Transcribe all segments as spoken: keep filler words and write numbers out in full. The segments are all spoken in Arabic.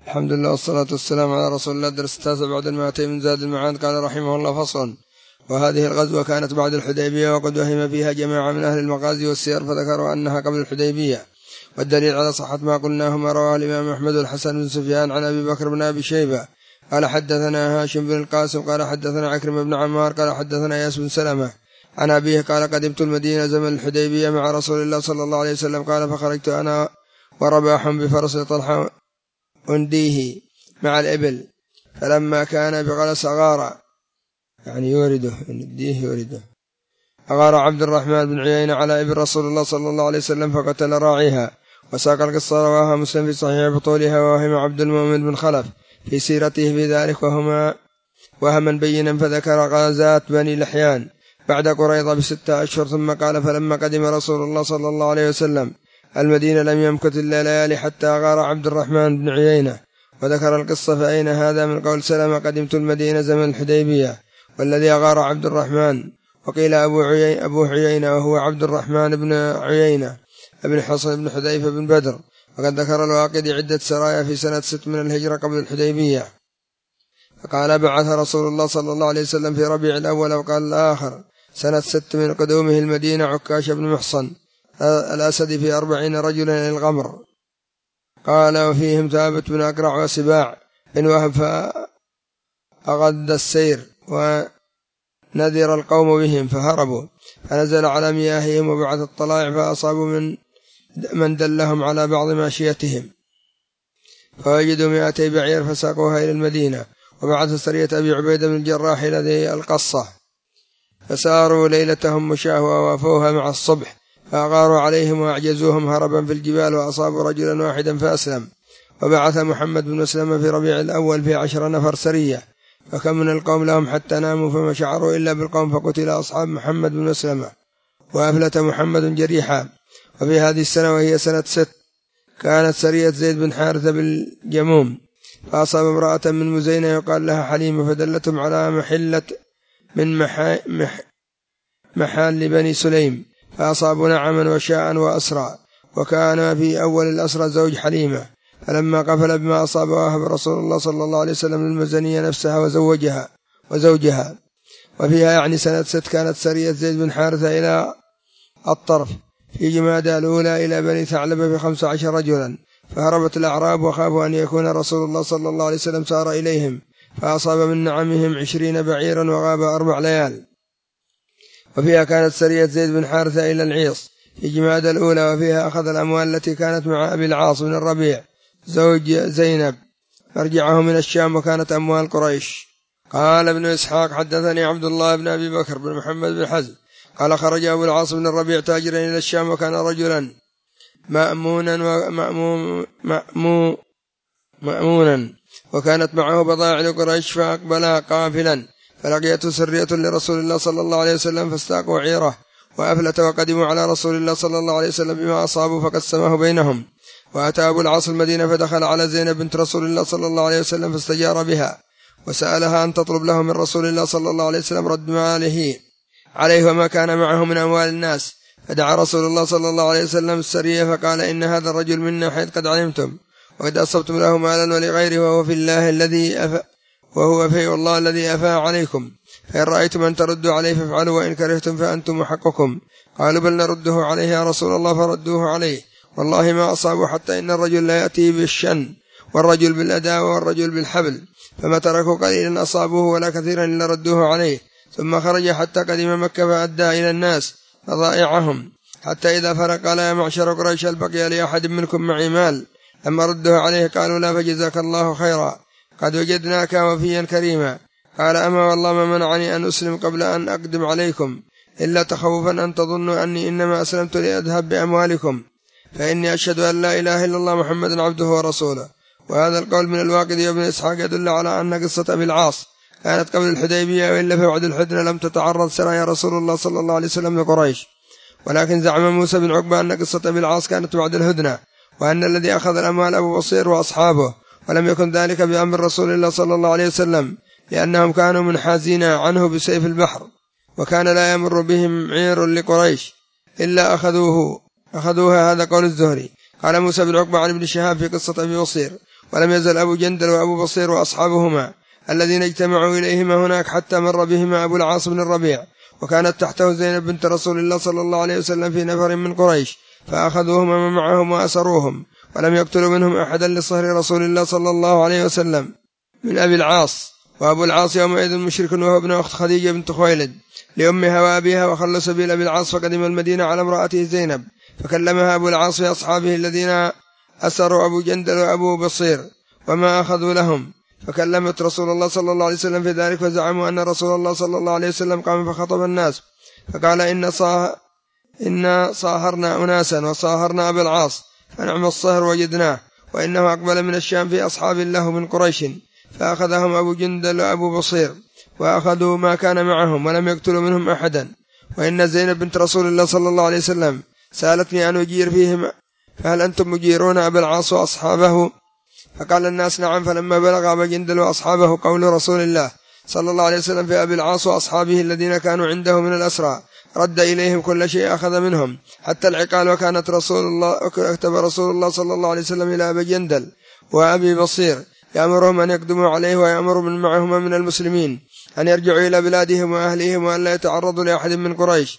الحمد لله والصلاة والسلام على رسول الله. درس التاسع بعد المائتين من زاد المعاد. قال رحمه الله: فصل. وهذه الغزوة كانت بعد الحديبية، وقد وهم فيها جماعة من أهل المغازي والسير فذكروا أنها قبل الحديبية، والدليل على صحة ما قلناه ما رواه الإمام أحمد والحسن بن سفيان عن أبي بكر بن أبي شيبة قال حدثنا هاشم بن القاسم قال حدثنا عكرمة بن عمار قال حدثنا ياس بن سلمة عن أبيه قال قدمت المدينة زمن الحديبية مع رسول الله صلى الله عليه وسلم قال فخرجت أنا ورباح بفرس طلحة أنديه مع الإبل، فلما كان بغلس أغار يعني يورده أنديه يورده أغار عبد الرحمن بن عيينة على إبل رسول الله صلى الله عليه وسلم فقتل راعيها. وساق القصة رواها مسلم في صحيح بطولها، وهم عبد المؤمن بن خلف في سيرته في ذلك وهما وهما بينا، فذكر غازات بني لحيان بعد قريضة بستة أشهر، ثم قال فلما قدم رسول الله صلى الله عليه وسلم المدينة لم يمكث إلا ليالي حتى أغار عبد الرحمن بن عيينة. وذكر القصة فأين هذا من قول سلمة قدمت المدينة زمن الحديبية والذي أغار عبد الرحمن. وقيل أبو عيينة, أبو عيينة وهو عبد الرحمن بن عيينة ابن حصن بن حذيفة بن بدر. وقد ذكر الواقدي عدة سرايا في سنة ست من الهجرة قبل الحديبية. فقال بعث رسول الله صلى الله عليه وسلم في ربيع الأول، وقال الآخر سنة ست من قدومه المدينة عكاش بن محصن الأسد في أربعين رجلا إلى الغمر. قال وفيهم ثابت بن أقرع وسباع بن وهب فأغد السير ونذر القوم بهم فهربوا، فنزل على مياههم وبعث الطلائع فأصابوا من من دلهم على بعض ماشيتهم، فوجدوا مئتي بعير فساقوها إلى المدينة. وبعث سرية أبي عبيدة بن الجراح إلى ذي القصة فساروا ليلتهم مشاه ووافوها مع الصبح، فأغاروا عليهم وأعجزوهم هربا في الجبال، وأصابوا رجلا واحدا فأسلم. وبعث محمد بن مسلمة في ربيع الأول في عشر نفر سرية، فكم من القوم لهم حتى ناموا فما شعروا إلا بالقوم، فقتل أصحاب محمد بن مسلمة وأفلت محمد جريحا. وفي هذه السنة وهي سنة ست كانت سرية زيد بن حارثة بالجموم، فأصاب امرأة من مزينة يقال لها حليمة، فدلتهم على محلة من محا مح محال بني سليم، فأصابوا نعما وشاء وأسرى. وكان في أول الأسرى زوج حليمة، فلما قفل بما أصاب وهب رسول الله صلى الله عليه وسلم المزنية نفسها وزوجها وزوجها. وفيها يعني سنة ست كانت سرية زيد بن حارثة إلى الطرف في جمادى الأولى إلى بني ثعلبة في خمس عشر رجلا، فهربت الأعراب وخافوا أن يكون رسول الله صلى الله عليه وسلم سار إليهم، فأصاب من نعمهم عشرين بعيرا وغاب أربع ليال. وفيها كانت سرية زيد بن حارثة إلى العيص في جمادى الأولى، وفيها أخذ الأموال التي كانت مع أبي العاص بن الربيع زوج زينب فرجعه من الشام، وكانت أموال قريش. قال ابن إسحاق حدثني عبد الله بن أبي بكر بن محمد بن حزم قال خرج أبو العاص بن الربيع تاجرا إلى الشام، وكان رجلا مأمونا ومأموم مأمو مأمونا وكانت معه بضائع لقريش، فأقبلا قافلا فلقيته سرية لرسول الله صلى الله عليه وسلم فاستاقوا عيره وأفلت، وقدموا على رسول الله صلى الله عليه وسلم بما أصابوا فقسمه بينهم. وأتى أبو العاص المدينة فدخل على زينب بنت رسول الله صلى الله عليه وسلم فاستجار بها، وسألها أن تطلب له من رسول الله صلى الله عليه وسلم رد ماله عليه وما كان معه من أموال الناس. فدعا رسول الله صلى الله عليه وسلم السرية فقال إن هذا الرجل منا حيث قد علمتم، وقد أصبتم له مالا ولغيره، وهو في الله الذي أفى وهو في الله الذي أفاء عليكم، فإن رأيتم أن تردوا عليه فافعلوا، وإن كرهتم فأنتم حقكم. قالوا بل نرده عليه يا رسول الله، فردوه عليه، والله ما أصابوا حتى إن الرجل لا يأتي بالشن والرجل بالأداوة والرجل بالحبل، فما تركوا قليلا أصابوه ولا كثيرا إلا ردوه عليه. ثم خرج حتى قدم مكة فأدى إلى الناس فضائعهم، حتى إذا فرق لا معشر قريش البقي لأحد منكم معي مال، لما ردوه عليه قالوا لا فجزاك الله خيرا، قد وجدناك وفيا كريما. قال أما والله ما منعني أن أسلم قبل أن أقدم عليكم إلا تخوفا أن تظنوا أني إنما أسلمت لأذهب بأموالكم، فإني أشهد أن لا إله إلا الله محمد عبده ورسوله. وهذا القول من الواقدي وابن إسحاق يدل على أن قصة أبي العاص كانت قبل الحديبية، وإلا في وعد الحدنة لم تتعرض سرايا رسول الله صلى الله عليه وسلم لقريش. ولكن زعم موسى بن عقبة أن قصة أبي العاص كانت بعد الهدنة، وأن الذي أخذ الأموال أبو بصير وأصحابه، ولم يكن ذلك بأمر رسول الله صلى الله عليه وسلم، لأنهم كانوا منحازين عنه بسيف البحر، وكان لا يمر بهم عير لقريش إلا أخذوه أخذوها. هذا قول الزهري. قال موسى بن عقبة عن ابن شهاب في قصة أبي بصير: ولم يزل أبو جندل وأبو بصير وأصحابهما الذين اجتمعوا إليهما هناك حتى مر بهما أبو العاص بن الربيع، وكانت تحته زينب بنت رسول الله صلى الله عليه وسلم في نفر من قريش، فأخذوهما معهم وأسروهم، ولم يقتلوا منهم أحدا لصهر رسول الله صلى الله عليه وسلم من أبي العاص. وأبو العاص يومئذ مشرك، وهو ابن أخت خديجة بنت خويلد لأمها وأبيها، وخل سبيل أبي العاص فقدم المدينة على امرأته زينب، فكلمها أبو العاص في أصحابه الذين أسروا أبو جندل وأبو بصير وما أخذوا لهم، فكلمت رسول الله صلى الله عليه وسلم في ذلك، فزعموا أن رسول الله صلى الله عليه وسلم قام فخطب الناس فقال إن, صاه إن صاهرنا أناسا وصاهرنا أبو العاص، فنعم الصهر وجدناه، وإنه أقبل من الشام في أصحاب له من قريش، فأخذهم أبو جندل وأبو بصير وأخذوا ما كان معهم ولم يقتلوا منهم أحدا. وإن زينب بنت رسول الله صلى الله عليه وسلم سألتني أن أجير فيهم، فهل أنتم مجيرون أبا العاص وأصحابه؟ فقال الناس نعم. فلما بلغ أبا جندل وأصحابه قول رسول الله صلى الله عليه وسلم في أبي العاص وأصحابه الذين كانوا عنده من الأسرى، رد إليهم كل شيء أخذ منهم حتى العقال. وكانت رسول الله كتب رسول الله صلى الله عليه وسلم إلى أبي جندل وأبي بصير يأمرهم أن يقدموا عليه، ويأمر من معهما من المسلمين أن يرجعوا إلى بلادهم وأهلهم، وأن لا يتعرضوا لأحد من قريش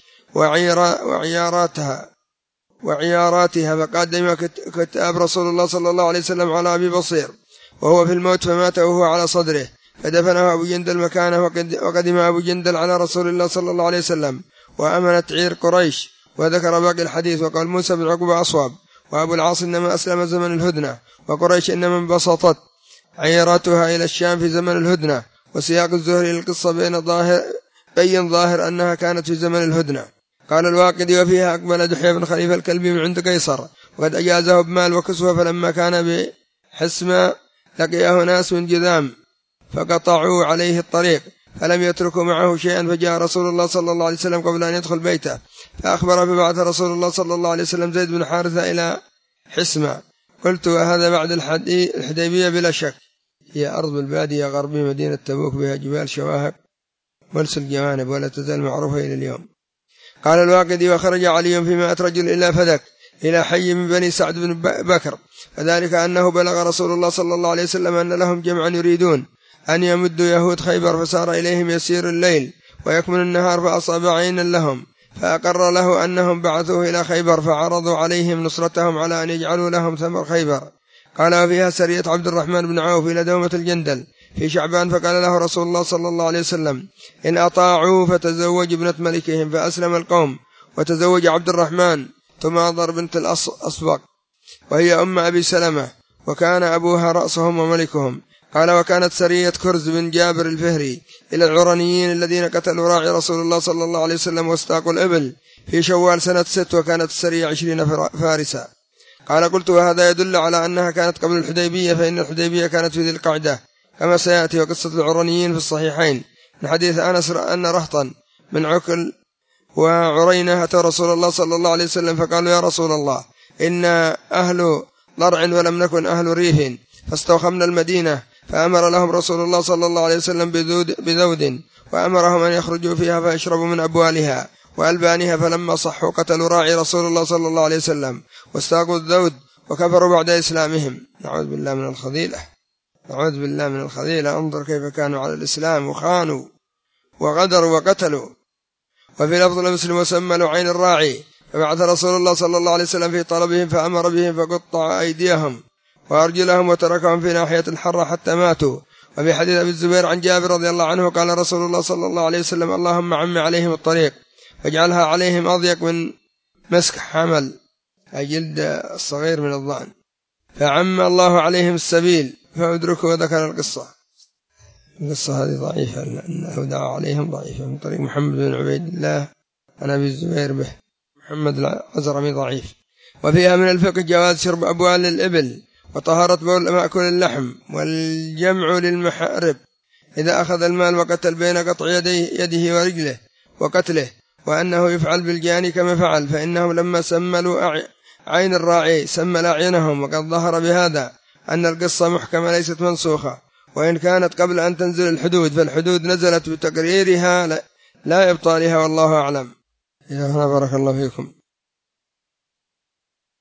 وعياراتها وعياراتها. فقدم كتاب رسول الله صلى الله عليه وسلم على أبي بصير وهو في الموت، فمات وهو على صدره، فدفنه أبو جندل مكانه. وقدم أبو جندل على رسول الله صلى الله عليه وسلم وأمنت عير قريش. وذكر باقي الحديث. وقال موسى بن عقبة أصواب، وأبو العاص إنما أسلم زمن الهدنة، وقريش إنما انبسطت عيراتها إلى الشام في زمن الهدنة. وسياق الزهري للقصة بين ظاهر بين ظاهر أنها كانت في زمن الهدنة. قال الواقدي وفيها أقبل دحية بن خليفة الكلبي من عند قيصر، وقد أجازه بمال وكسوة، فلما كان بحسمة لقيه ناس من جذام فقطعوا عليه الطريق، فلم يتركوا معه شيئا، فجاء رسول الله صلى الله عليه وسلم قبل أن يدخل بيته فأخبر، فبعث رسول الله صلى الله عليه وسلم زيد بن حارثة إلى حسمة. قلت وهذا بعد الحديبية بلا شك، هي أرض البادية غربي مدينة تبوك، بها جبال شواهق ملس الجوانب، ولا تزال معروفة إلى اليوم. قال الواقدي وخرج علي في مائة رجل إلى فدك إلى حي من بني سعد بن بكر، فذلك أنه بلغ رسول الله صلى الله عليه وسلم أن لهم جمعا يريدون أن يمدوا يهود خيبر، فسار إليهم يسير الليل ويكمن النهار، فأصاب عينا لهم، فأقر له أنهم بعثوه إلى خيبر، فعرضوا عليهم نصرتهم على أن يجعلوا لهم ثمر خيبر. قال وفيها سرية عبد الرحمن بن عوف إلى دومة الجندل في شعبان، فقال له رسول الله صلى الله عليه وسلم إن أطاعوا فتزوج ابنة ملكهم، فأسلم القوم وتزوج عبد الرحمن تماضر بنت الأصبق، وهي أم أبي سلمة، وكان أبوها رأسهم وملكهم. قال وكانت سرية كرز بن جابر الفهري إلى العرنيين الذين قتلوا راعي رسول الله صلى الله عليه وسلم واستاقوا الإبل في شوال سنة ست، وكانت السرية عشرين فارسا. قال قلت وهذا يدل على أنها كانت قبل الحديبية، فإن الحديبية كانت في ذي القعدة كما سيأتي. وقصة العرنيين في الصحيحين من حديث أنس أن رهطا من عكل وعرينة أتى رسول الله صلى الله عليه وسلم فقالوا يا رسول الله إن أهل ضرع ولم نكن أهل ريف، فاستوخمنا المدينة، فأمر لهم رسول الله صلى الله عليه وسلم بذود، وأمرهم أن يخرجوا فيها فيشربوا من أبوالها وألبانها، فلما صحوا قتلوا راعي رسول الله صلى الله عليه وسلم واستاقوا الذود وكفروا بعد إسلامهم. نعوذ بالله من الخذيلة، نعوذ بالله من الخذيلة. انظر كيف كانوا على الإسلام وخانوا وغدروا وقتلوا. وفي لفظ المسلم وسملوا عين الراعي، فبعث رسول الله صلى الله عليه وسلم في طلبهم فأمر بهم فقطع أيديهم وأرجلهم وتركهم في ناحية الحرة حتى ماتوا. وفي حديث أبي الزبير عن جابر رضي الله عنه قال رسول الله صلى الله عليه وسلم اللهم عم عليهم الطريق فاجعلها عليهم أضيق من مسك حمل، أي جلد الصغير من الضأن، فعم الله عليهم السبيل فأدركوا. وذكر القصة. القصة هذه ضعيفة لأنه دعا عليهم ضعيفة من طريق محمد بن عبيد الله عن أبي الزبير به، محمد العزرمي ضعيف. وفيها من الفقه جواز شرب أبوال الإبل وطهارة بول مأكل اللحم، والجمع للمحارب إذا أخذ المال وقتل بين قطع يديه, يده ورجله وقتله، وأنه يفعل بالجاني كما فعل، فإنهم لما سملوا عين الراعي سمل أعينهم. وقد ظهر بهذا أن القصة محكمة ليست منسوخة، وإن كانت قبل أن تنزل الحدود، فالحدود نزلت بتقريرها لا إبطالها، والله أعلم. إذا هنا بارك الله فيكم.